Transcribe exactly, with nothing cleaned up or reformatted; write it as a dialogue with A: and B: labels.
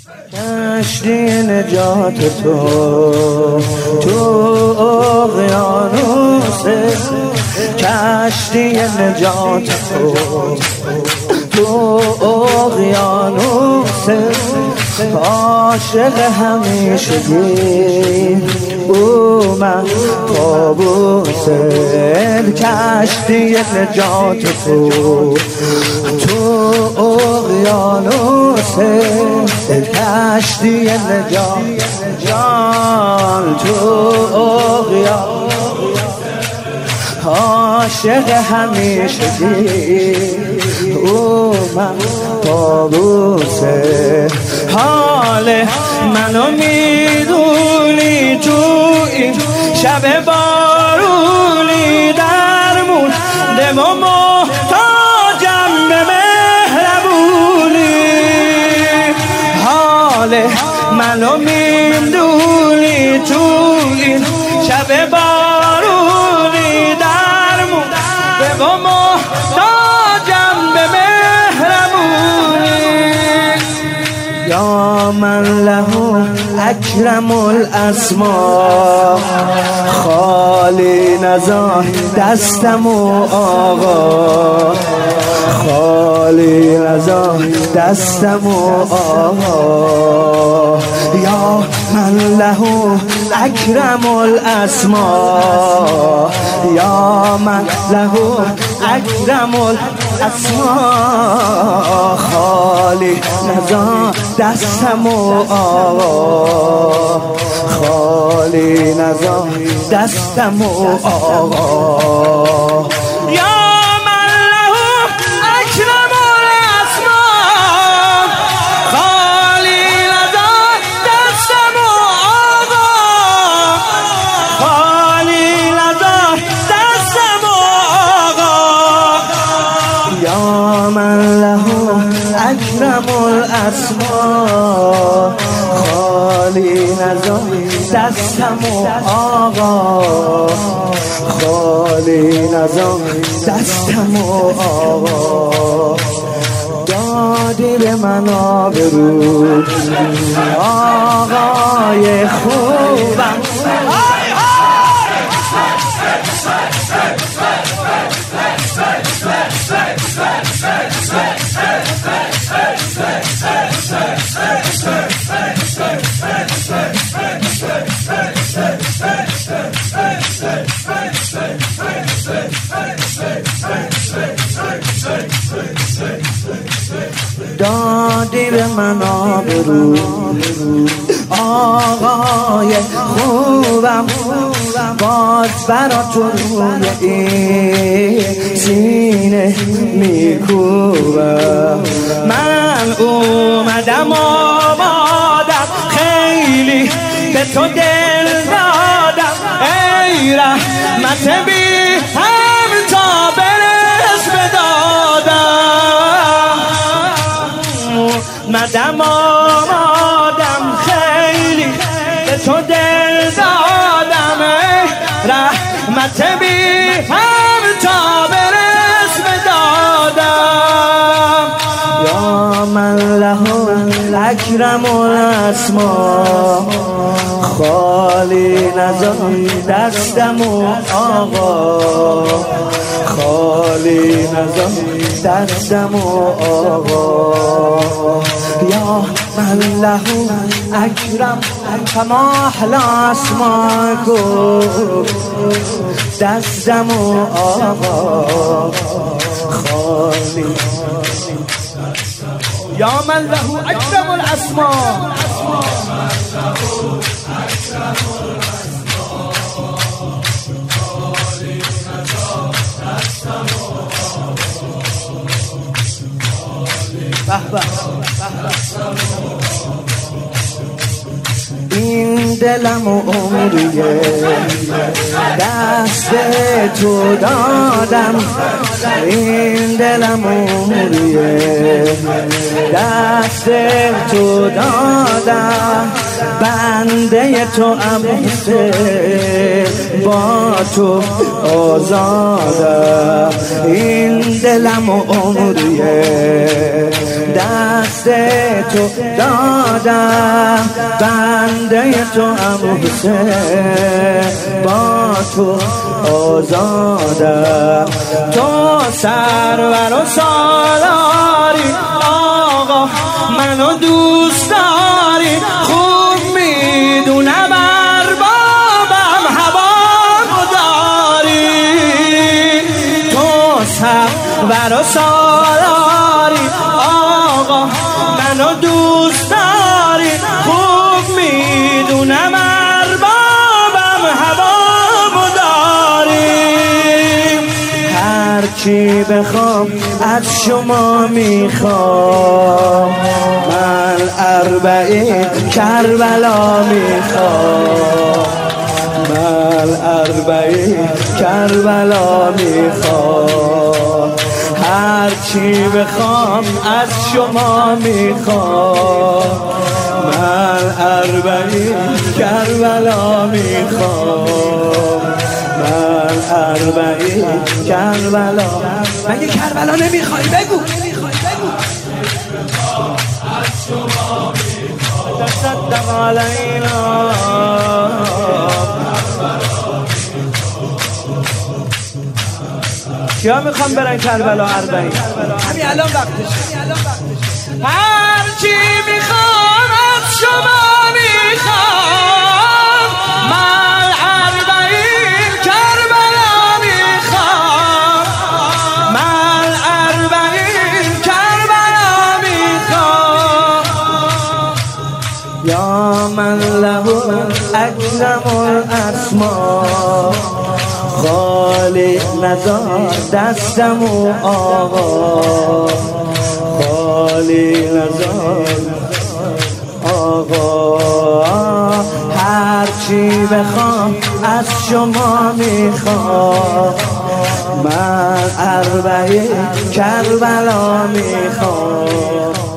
A: کشتی نجات تو تو اقیانوس، کشتی نجات تو تو اقیانوس، عاشق همیشگی او من طاووسه، کشتی نجات تو تو اقیانوس، کشتی نجات جان تو اقیانوس، عاشق همیشگی او من طاووسه. حال منو میدونی تو این شب بارونی، درمونده و محتاجم به مهربونی. حال منو میدونی تو این شب بارونی، درمونده و محتاجم به مهربونی. یا من له اکرم الاسماء، خالی نزار دستم و آقا، خالی نزار دستم و آقا. یا من له اکرم الاسماء، یا من له اکرم الاسماء، خالی نزار دستم و آقا، خالی نزار دستم و آقا. یا من له اکرم الاسماء، خالی نزار دستم و آقا، خالی نزار دستم و آقا. یا من له اکرم الاسماء، خالی نزار دستم و آقا، خالی نزار دستم و آقا. دادی به من آبرو آقای خوبم، دادی به من آبرو آقای خوبم، باز برا تو روی این سینه میکوبم. من اومدم آمادم، خیلی به تو دل دادم، ای رحمت بی هم تا برس بدادم. مدام آمادم، خیلی به تو دل دادم، ای رحمت بی هم تا برس بدادم. یا من له اکرم الاسماء، خالی نزار دستم و آقا، خالی نزار دستم و آقا. یا من له اکرم کما احلی اسماءکم، دستم و آقا، خالی. یا من له اکرم الاسماء، این دلم و عمریه دست تو دادم، این دلم و عمریه دست تو دادم، بنده تو امسه با تو آزادم. این دلم و عمریه دست تو دادم، بنده تو ام حسین، با تو آزادم. تو سرور و سالاری آقا، منو دوست داری، خوب میدونم اربابم هوامو داری. تو سرور و سالاری آقا، منو دوست داری، خوب میدونم اربابم هوامو داری. هرچی بخوام از شما میخوام، من اربعین کربلا میخوام، من اربعین کربلا میخوام. هرچی بخوام از شما میخوام، من اربعین کربلا میخوام، من اربعین کربلا. مگه کربلا نمیخوای؟ بگو تصدق علینا. کیا میخوام برن کربلا اربعین؟ همین الان وقتشه. هرچی میخوام از شما میخوام، من اربعین کربلا میخوام، من اربعین کربلا میخوام. یا من له اکرم الاسماء، خالق نزار دستمو آقا، خالق نزار آقا. هرچی بخوام از شما میخوام، من اربعین کربلا میخوام.